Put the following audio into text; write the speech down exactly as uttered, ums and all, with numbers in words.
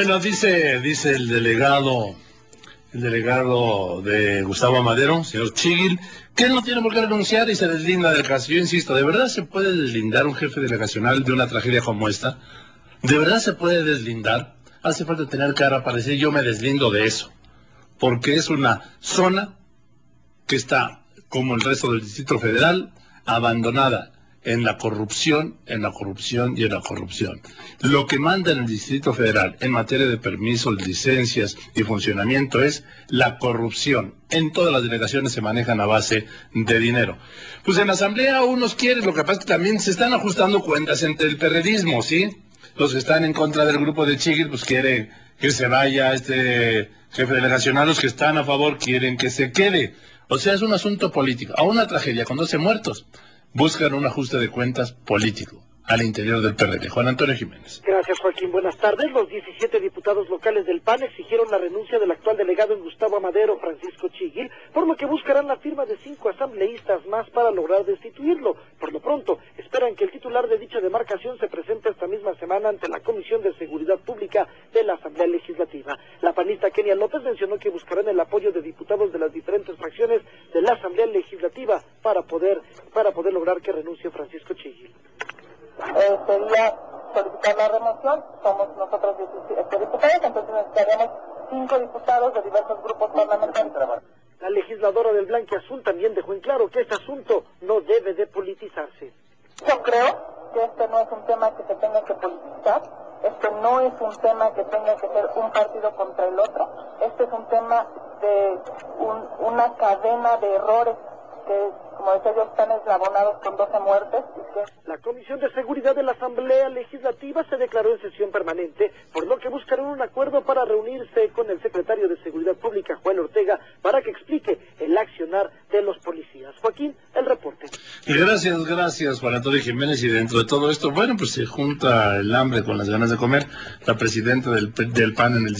Bueno, dice, dice el delegado, el delegado de Gustavo Madero, señor Chiguil, que él no tiene por qué renunciar y se deslinda del caso. Yo insisto, ¿de verdad se puede deslindar un jefe delegacional de una tragedia como esta? ¿De verdad se puede deslindar? Hace falta tener cara para decir, yo me deslindo de eso, porque es una zona que está, como el resto del Distrito Federal, abandonada en la corrupción, en la corrupción y en la corrupción. Lo que manda en el Distrito Federal en materia de permisos, licencias y funcionamiento es la corrupción. En todas las delegaciones se manejan a base de dinero. Pues en la Asamblea unos quieren, lo que pasa es que también se están ajustando cuentas entre el perredismo, ¿sí? Los que están en contra del grupo de Chiguil, pues quieren que se vaya este jefe delegacional, los que están a favor quieren que se quede. O sea, es un asunto político. A una tragedia con doce muertos, buscan un ajuste de cuentas político al interior del P R D. Juan Antonio Jiménez. Gracias, Joaquín. Buenas tardes. Los diecisiete diputados locales del P A N exigieron la renuncia del actual delegado en Gustavo Madero, Francisco Chiguil, por lo que buscarán la firma de cinco asambleístas más para lograr destituirlo. Por lo pronto, esperan que el titular de dicha demarcación se presente esta misma semana ante la Comisión de Seguridad Pública de la Asamblea Legislativa. La panista Kenia López mencionó que buscarán el apoyo de diputados de las diferentes fracciones de la Asamblea Legislativa para poder, para poder lograr que renuncie Francisco Chiguil. Eh, sería solicitar la remoción, somos nosotros diecisiete diputados, entonces necesitaríamos cinco diputados de diversos grupos parlamentarios. La legisladora del Blanquiazul también dejó en claro que este asunto no debe de politizarse. Yo creo que este no es un tema que se tenga que politizar, este no es un tema que tenga que ser un partido contra el otro, este es un tema de un, una cadena de errores que, como decía yo, están eslabonados con doce muertes. La Comisión de Seguridad de la Asamblea Legislativa se declaró en sesión permanente, por lo que buscarán un acuerdo para reunirse con el secretario de Seguridad Pública, Juan Ortega, para que explique el accionar de los policías. Joaquín, el reporte. Gracias, gracias, Juan Antonio Jiménez. Y dentro de todo esto, bueno, pues se junta el hambre con las ganas de comer. La presidenta del, del P A N en el